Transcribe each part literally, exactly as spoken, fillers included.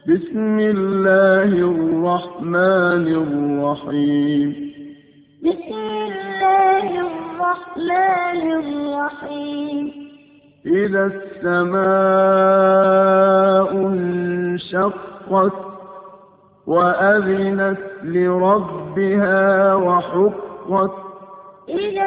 بسم الله الرحمن الرحيم بسم الله الرحمن الرحيم إذا السماء انشقت وأذنت لربها وحقت إذا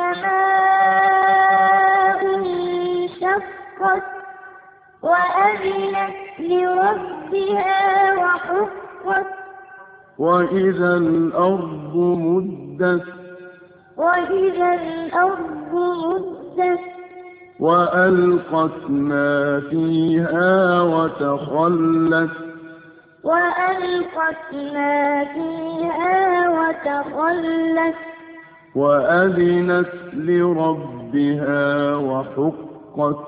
السماء انشقت وأذنت لربها وحقت وإذا الأرض مدت وإذا الأرض مدت وألقت ما فيها وتخلت وألقت ما فيها وتخلت وأذنت لربها وحقت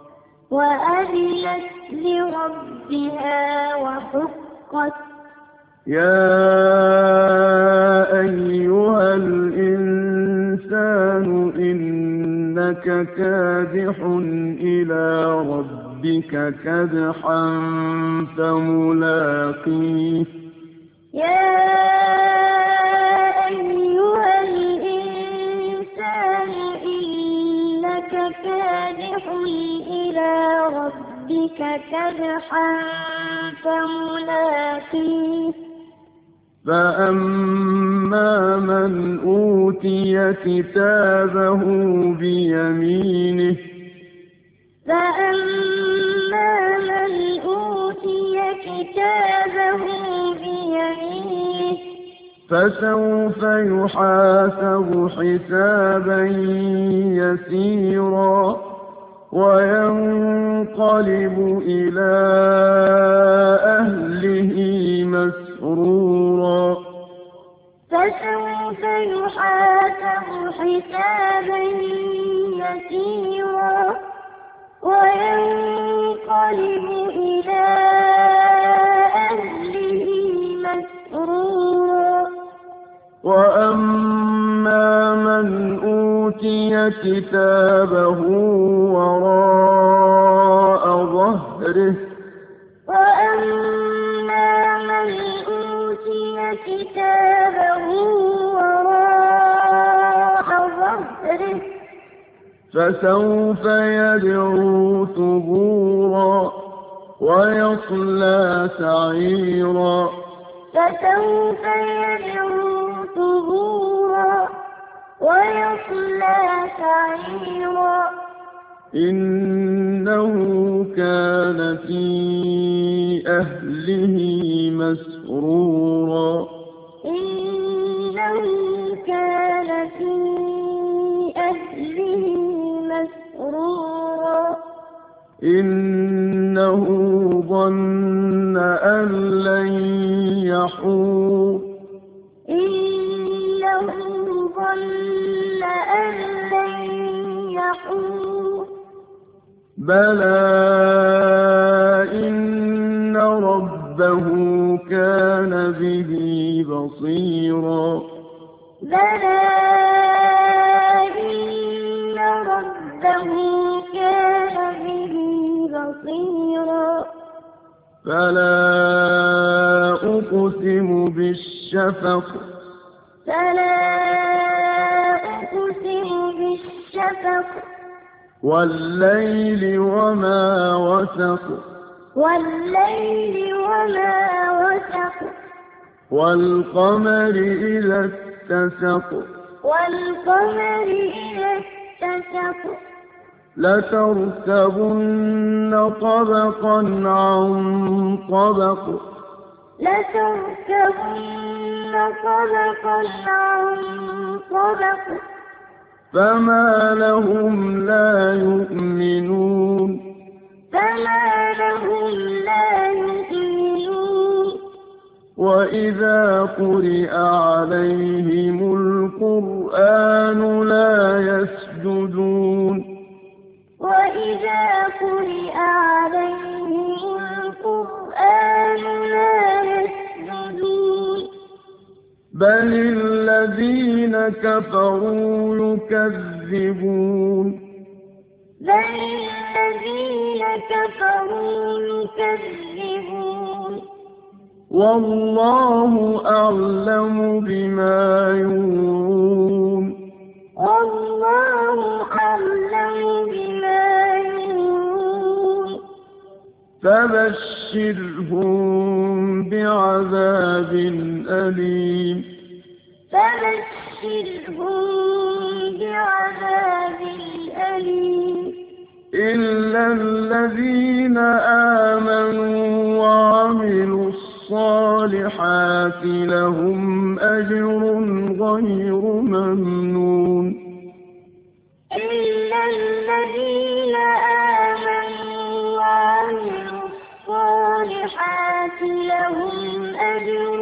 وأذنت لربها وحقت يا أيها الإنسان إنك كادح إلى ربك كدحا فملاقيه يا أيها الإنسان إنك كادح إلى ربك كدحا فملاقيه فأما من أوتي كتابه بيمينه فأما من أوتي كتابه بيمينه فسوف يحاسب حسابا يسيرا وينقلب إلى أهله مسرورا فسوف يحاسب حسابا يسيرا وينقلب إلى أهله مسرورا وأما من أوتي كتابه وراء ظهره وأما من أوتي كتابه وراء ظهره فسوف يدعو ثبورا ويصلى سعيرا فسوف يدعو ثبورا ويصلى سعيرا إنه كان في أهله مسرورا إنه كان في أهله مسرورا إنه ظن أن لن يحور إنه ظن أن لن يحور بلى إن ربه كان به بصيرا بلى إن ربه كان به بصيرا فلا أقسم بالشفق فلا أقسم بالشفق والليل وما وسق والليل وما وسق والقمر إذا اتسق والقمر إذا اتسق لتركبن طبقا عن طبق لتركبن طبقا عن طبق فما لهم لا يؤمنون فما لهم لا يؤمنون وإذا قرئ عليهم القرآن لا يسجدون وإذا قرئ عليهم القرآن لا يسجدون بل الذين كفروا يكذبون بل الذين كفروا يكذبون والله أعلم بما يوعون والله أعلم بما يوعون فبشرهم بعذاب أليم فبشرهم بعذاب أليم إلا الذين آمنوا وعملوا الصالحات لهم أجر غير ممنون إلا الذين آمنوا وعملوا الصالحات لهم أجر